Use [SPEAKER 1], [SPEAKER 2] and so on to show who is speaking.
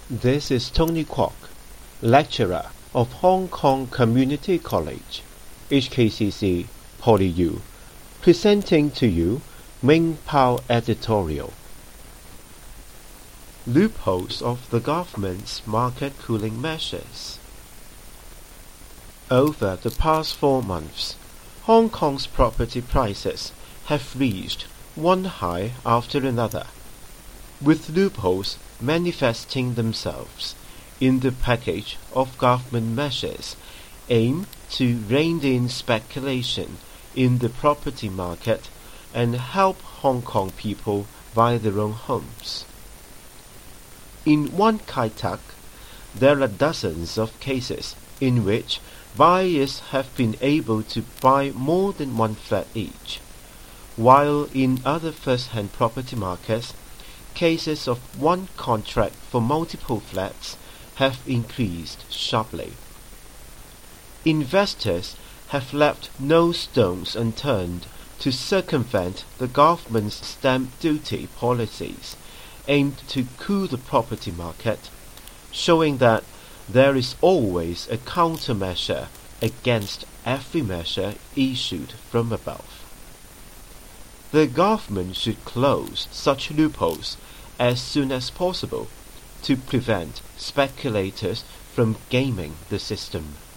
[SPEAKER 1] This is Tony Kwok, lecturer of Hong Kong Community College, HKCC PolyU, presenting to you Ming Pao editorial. Loopholes of the government's market cooling measures. Over the past 4 months, Hong Kong's property prices have reached one high after another, with loopholes manifesting themselves in the package of government measures aimed to rein in speculation in the property market and help Hong Kong people buy their own homes. In Wong Kai Tak, there are dozens of cases in which buyers have been able to buy more than one flat each, while in other first-hand property markets, cases of one contract for multiple flats have increased sharply. Investors have left no stones unturned to circumvent the government's stamp duty policies aimed to cool the property market, showing that there is always a countermeasure against every measure issued from above. The government should close such loopholes as soon as possible to prevent speculators from gaming the system.